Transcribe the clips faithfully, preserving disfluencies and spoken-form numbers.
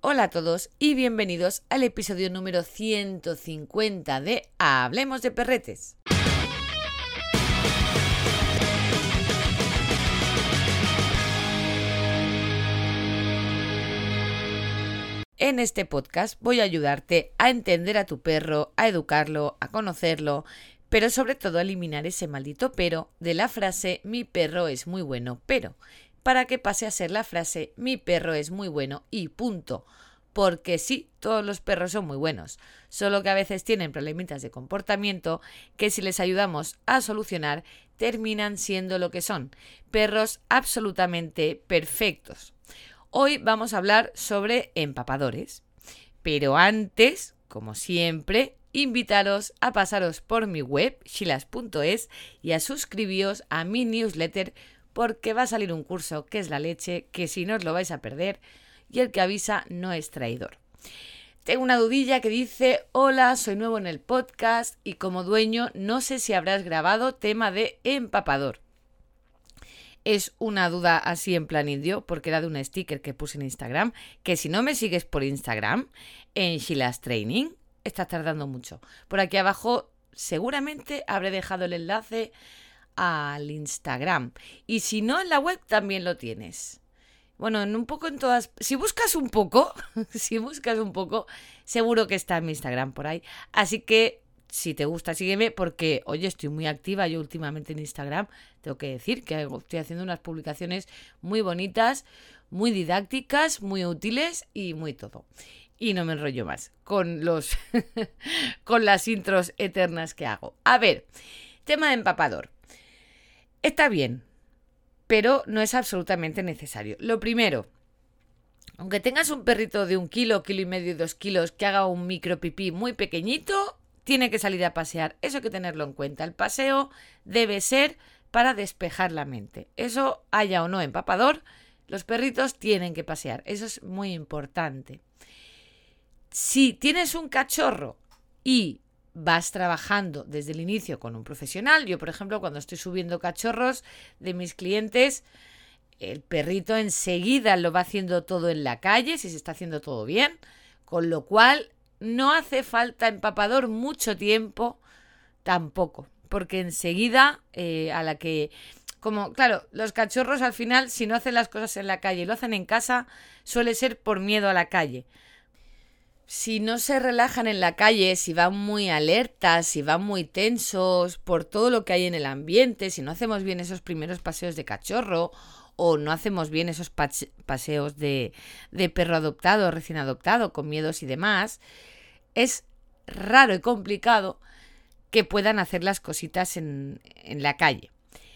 Hola a todos y bienvenidos al episodio número ciento cincuenta de Hablemos de Perretes. En este podcast voy a ayudarte a entender a tu perro, a educarlo, a conocerlo, pero sobre todo a eliminar ese maldito pero de la frase mi perro es muy bueno, pero para que pase a ser la frase mi perro es muy bueno y punto. Porque sí, todos los perros son muy buenos, solo que a veces tienen problemitas de comportamiento que si les ayudamos a solucionar terminan siendo lo que son, perros absolutamente perfectos. Hoy vamos a hablar sobre empapadores, pero antes, como siempre, invitaros a pasaros por mi web, shilas punto es, y a suscribiros a mi newsletter porque va a salir un curso que es la leche, que si no os lo vais a perder, y el que avisa no es traidor. Tengo una dudilla que dice, hola, soy nuevo en el podcast y como dueño no sé si habrás grabado tema de empapador. Es una duda así en plan indio, porque era de un sticker que puse en Instagram, que si no me sigues por Instagram, en Shilas Training, estás tardando mucho. Por aquí abajo seguramente habré dejado el enlace al Instagram. Y si no, en la web también lo tienes. Bueno, en un poco en todas... Si buscas un poco, si buscas un poco, seguro que está en mi Instagram por ahí. Así que... si te gusta, sígueme porque, oye, estoy muy activa yo últimamente en Instagram. Tengo que decir que estoy haciendo unas publicaciones muy bonitas, muy didácticas, muy útiles y muy todo. Y no me enrollo más con los con las intros eternas que hago. A ver, tema de empapador. Está bien, pero no es absolutamente necesario. Lo primero, aunque tengas un perrito de un kilo, kilo y medio y dos kilos que haga un micro pipí muy pequeñito, tiene que salir a pasear. Eso hay que tenerlo en cuenta. El paseo debe ser para despejar la mente. Eso haya o no empapador, los perritos tienen que pasear. Eso es muy importante. Si tienes un cachorro y vas trabajando desde el inicio con un profesional, yo por ejemplo cuando estoy subiendo cachorros de mis clientes, el perrito enseguida lo va haciendo todo en la calle, si se está haciendo todo bien, con lo cual no hace falta empapador mucho tiempo tampoco, porque enseguida eh, a la que, como claro, los cachorros al final si no hacen las cosas en la calle y lo hacen en casa, suele ser por miedo a la calle. Si no se relajan en la calle, si van muy alertas, si van muy tensos por todo lo que hay en el ambiente, si no hacemos bien esos primeros paseos de cachorro o no hacemos bien esos paseos de, de perro adoptado, recién adoptado, con miedos y demás, es raro y complicado que puedan hacer las cositas en, en la calle.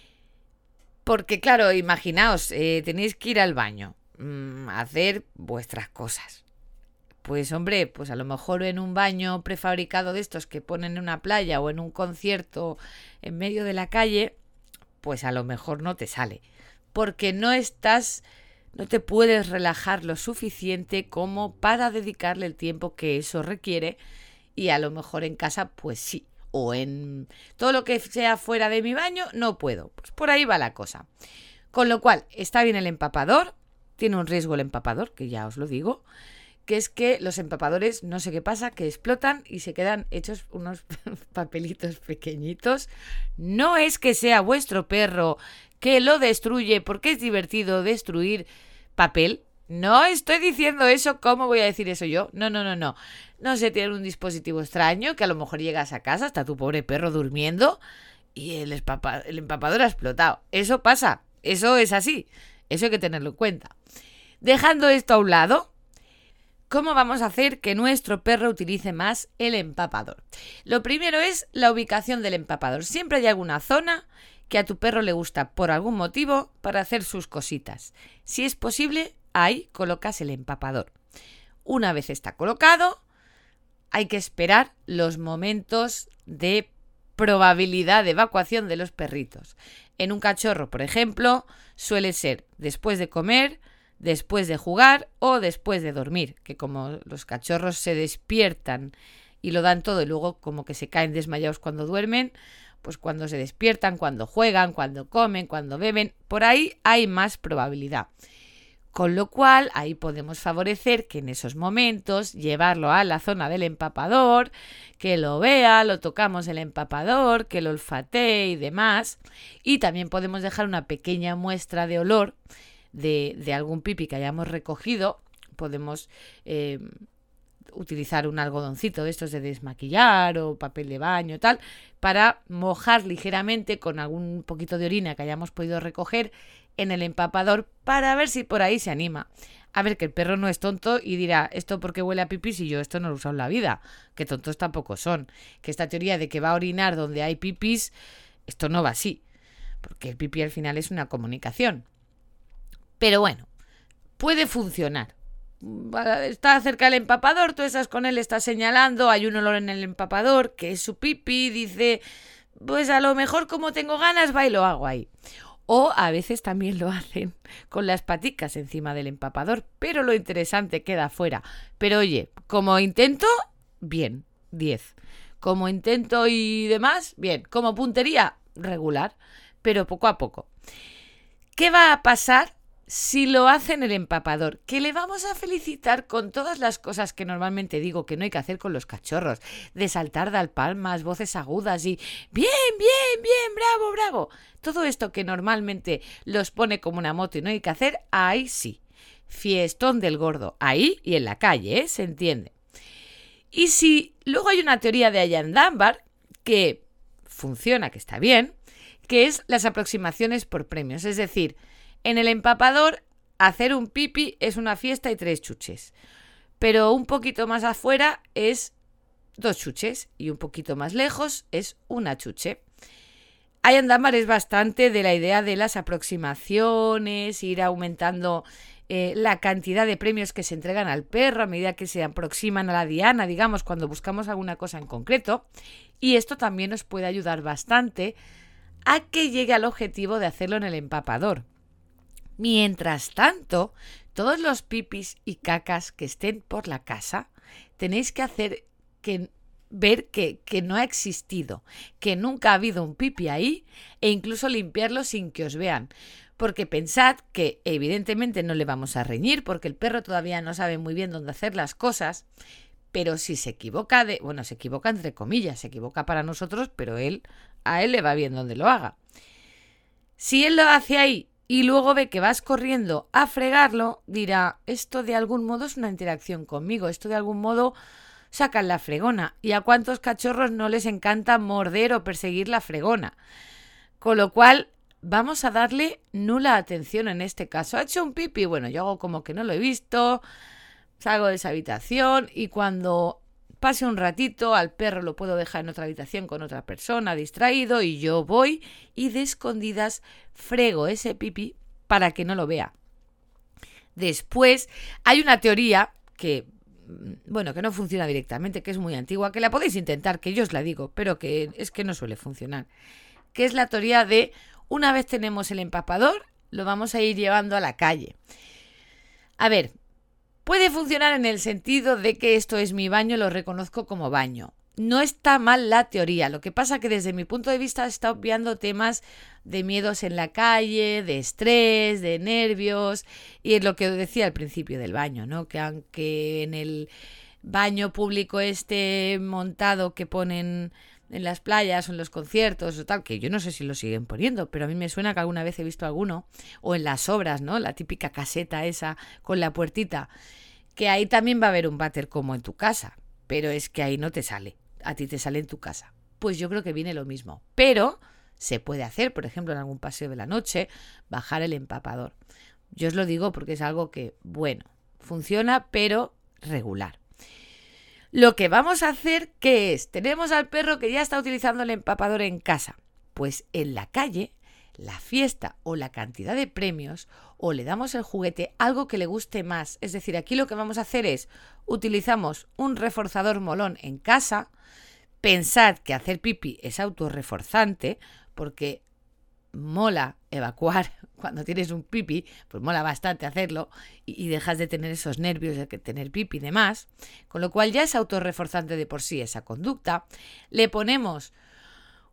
Porque claro, imaginaos, eh, tenéis que ir al baño, mmm, a hacer vuestras cosas. Pues hombre, pues a lo mejor en un baño prefabricado de estos que ponen en una playa o en un concierto en medio de la calle, pues a lo mejor no te sale. Porque no estás, no te puedes relajar lo suficiente como para dedicarle el tiempo que eso requiere y a lo mejor en casa pues sí, o en todo lo que sea fuera de mi baño no puedo, pues por ahí va la cosa. Con lo cual está bien el empapador, tiene un riesgo el empapador, que ya os lo digo, que es que los empapadores, no sé qué pasa, que explotan y se quedan hechos unos papelitos pequeñitos. No es que sea vuestro perro que lo destruye porque es divertido destruir papel. No estoy diciendo eso. ¿Cómo voy a decir eso yo? No, no, no, no. No se tiene un dispositivo extraño que a lo mejor llegas a casa, está tu pobre perro durmiendo y el, espapa- el empapador ha explotado. Eso pasa. Eso es así. Eso hay que tenerlo en cuenta. Dejando esto a un lado, ¿cómo vamos a hacer que nuestro perro utilice más el empapador? Lo primero es la ubicación del empapador. Siempre hay alguna zona que a tu perro le gusta por algún motivo para hacer sus cositas. Si es posible, ahí colocas el empapador. Una vez está colocado, hay que esperar los momentos de probabilidad de evacuación de los perritos. En un cachorro, por ejemplo, suele ser después de comer, después de jugar o después de dormir, que como los cachorros se despiertan y lo dan todo y luego como que se caen desmayados cuando duermen, pues cuando se despiertan, cuando juegan, cuando comen, cuando beben, por ahí hay más probabilidad. Con lo cual, ahí podemos favorecer que en esos momentos llevarlo a la zona del empapador, que lo vea, lo tocamos el empapador, que lo olfatee y demás. Y también podemos dejar una pequeña muestra de olor de, de algún pipi que hayamos recogido. Podemos eh, utilizar un algodoncito de estos de desmaquillar o papel de baño, tal, para mojar ligeramente con algún poquito de orina que hayamos podido recoger en el empapador para ver si por ahí se anima. A ver, que el perro no es tonto y dirá, ¿esto por qué huele a pipí si yo esto no lo he usado en la vida? Que tontos tampoco son. Que esta teoría de que va a orinar donde hay pipis, esto no va así. Porque el pipí al final es una comunicación. Pero bueno, puede funcionar. Está cerca del empapador, tú estás con él, estás señalando, hay un olor en el empapador, que es su pipí, dice, pues a lo mejor como tengo ganas va y lo hago ahí. O a veces también lo hacen con las paticas encima del empapador, pero lo interesante queda afuera. Pero oye, como intento, bien, diez. Como intento y demás, bien. Como puntería, regular, pero poco a poco. ¿Qué va a pasar si lo hace en el empapador? Que le vamos a felicitar con todas las cosas que normalmente digo que no hay que hacer con los cachorros. De saltar, dar palmas, voces agudas y bien, bien, bien, bravo, bravo. Todo esto que normalmente los pone como una moto y no hay que hacer, ahí sí. Fiestón del gordo. Ahí y en la calle, ¿eh? Se entiende. Y si luego hay una teoría de Ian Dunbar que funciona, que está bien, que es las aproximaciones por premios. Es decir, en el empapador, hacer un pipi es una fiesta y tres chuches. Pero un poquito más afuera es dos chuches y un poquito más lejos es una chuche. Ian Dunbar es bastante de la idea de las aproximaciones, ir aumentando eh, la cantidad de premios que se entregan al perro a medida que se aproximan a la diana, digamos, cuando buscamos alguna cosa en concreto. Y esto también nos puede ayudar bastante a que llegue al objetivo de hacerlo en el empapador. Mientras tanto, todos los pipis y cacas que estén por la casa, tenéis que hacer que ver que, que no ha existido, que nunca ha habido un pipi ahí e incluso limpiarlo sin que os vean. Porque pensad que evidentemente no le vamos a reñir porque el perro todavía no sabe muy bien dónde hacer las cosas, pero si se equivoca de, bueno, se equivoca entre comillas, se equivoca para nosotros, pero él, a él le va bien donde lo haga. Si él lo hace ahí y luego ve que vas corriendo a fregarlo, dirá, esto de algún modo es una interacción conmigo, esto de algún modo sacan la fregona. ¿Y a cuántos cachorros no les encanta morder o perseguir la fregona? Con lo cual, vamos a darle nula atención en este caso. ¿Ha hecho un pipi? Bueno, yo hago como que no lo he visto, salgo de esa habitación y cuando pase un ratito al perro lo puedo dejar en otra habitación con otra persona distraído y yo voy y de escondidas frego ese pipi para que no lo vea. Después hay una teoría que, bueno, que no funciona directamente, que es muy antigua, que la podéis intentar, que yo os la digo, pero que es que no suele funcionar, que es la teoría de una vez tenemos el empapador, lo vamos a ir llevando a la calle. A ver, puede funcionar en el sentido de que esto es mi baño, lo reconozco como baño. No está mal la teoría, lo que pasa que desde mi punto de vista está obviando temas de miedos en la calle, de estrés, de nervios, y es lo que decía al principio del baño, ¿no? Que aunque en el baño público este montado que ponen en las playas o en los conciertos o tal, que yo no sé si lo siguen poniendo, pero a mí me suena que alguna vez he visto alguno, o en las obras, ¿no? La típica caseta esa con la puertita, que ahí también va a haber un váter como en tu casa, pero es que ahí no te sale, a ti te sale en tu casa. Pues yo creo que viene lo mismo, pero se puede hacer, por ejemplo, en algún paseo de la noche, bajar el empapador. Yo os lo digo porque es algo que, bueno, funciona, pero regular. Lo que vamos a hacer, ¿qué es? Tenemos al perro que ya está utilizando el empapador en casa. Pues en la calle, la fiesta o la cantidad de premios, o le damos el juguete, algo que le guste más. Es decir, aquí lo que vamos a hacer es, utilizamos un reforzador molón en casa. Pensad que hacer pipí es autorreforzante, porque mola evacuar cuando tienes un pipi, pues mola bastante hacerlo y, y dejas de tener esos nervios de que tener pipi y demás, con lo cual ya es autorreforzante de por sí esa conducta. Le ponemos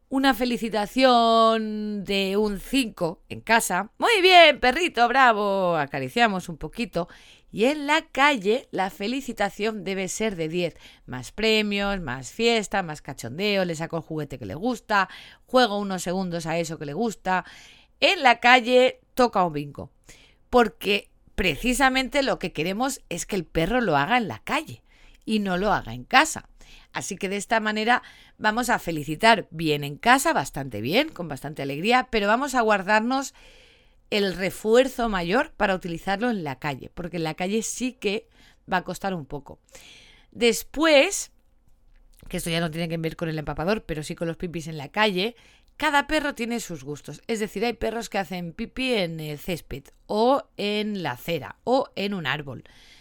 una felicitación de un cinco en casa. Muy bien, perrito, bravo. Acariciamos un poquito. Y en la calle la felicitación debe ser de diez. Más premios, más fiesta, más cachondeo. Le saco el juguete que le gusta. Juego unos segundos a eso que le gusta. En la calle toca un bingo. Porque precisamente lo que queremos es que el perro lo haga en la calle y no lo haga en casa. Así que de esta manera vamos a felicitar bien en casa, bastante bien, con bastante alegría, pero vamos a guardarnos el refuerzo mayor para utilizarlo en la calle, porque en la calle sí que va a costar un poco. Después, que esto ya no tiene que ver con el empapador, pero sí con los pipis en la calle, cada perro tiene sus gustos. Es decir, hay perros que hacen pipí en el césped, o en la acera, o en un árbol.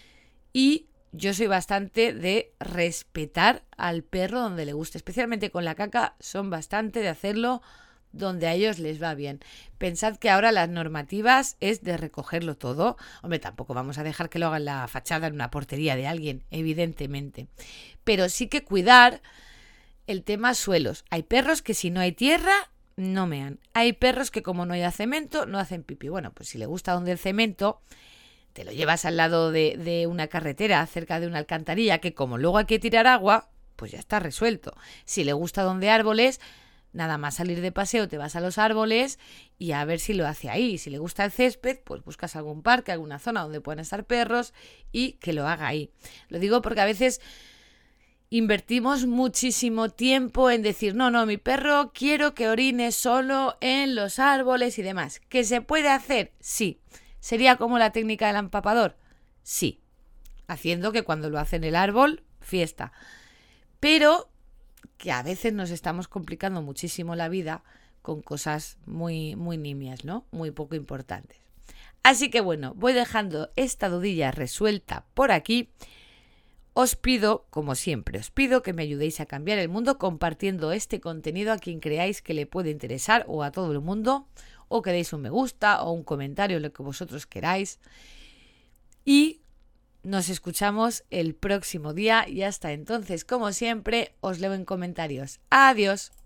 Y yo soy bastante de respetar al perro donde le guste, especialmente con la caca, son bastante de hacerlo donde a ellos les va bien. Pensad que ahora las normativas es de recogerlo todo. Hombre, tampoco vamos a dejar que lo haga en la fachada en una portería de alguien, evidentemente. Pero sí que cuidar el tema suelos. Hay perros que si no hay tierra, no mean. Hay perros que como no haya cemento, no hacen pipí. Bueno, pues si le gusta donde el cemento, te lo llevas al lado de, de una carretera, cerca de una alcantarilla, que como luego hay que tirar agua, pues ya está resuelto. Si le gusta donde árboles, nada más salir de paseo te vas a los árboles y a ver si lo hace ahí. Si le gusta el césped, pues buscas algún parque, alguna zona donde puedan estar perros y que lo haga ahí. Lo digo porque a veces invertimos muchísimo tiempo en decir, no, no, mi perro quiero que orine solo en los árboles y demás. ¿Que se puede hacer? Sí. ¿Sería como la técnica del empapador? Sí. Haciendo que cuando lo hace en el árbol, fiesta. Pero que a veces nos estamos complicando muchísimo la vida con cosas muy, muy nimias, ¿no? Muy poco importantes. Así que bueno, voy dejando esta dudilla resuelta por aquí. Os pido, como siempre, os pido que me ayudéis a cambiar el mundo compartiendo este contenido a quien creáis que le puede interesar o a todo el mundo, o que deis un me gusta o un comentario, lo que vosotros queráis. Y nos escuchamos el próximo día y hasta entonces, como siempre, os leo en comentarios. Adiós.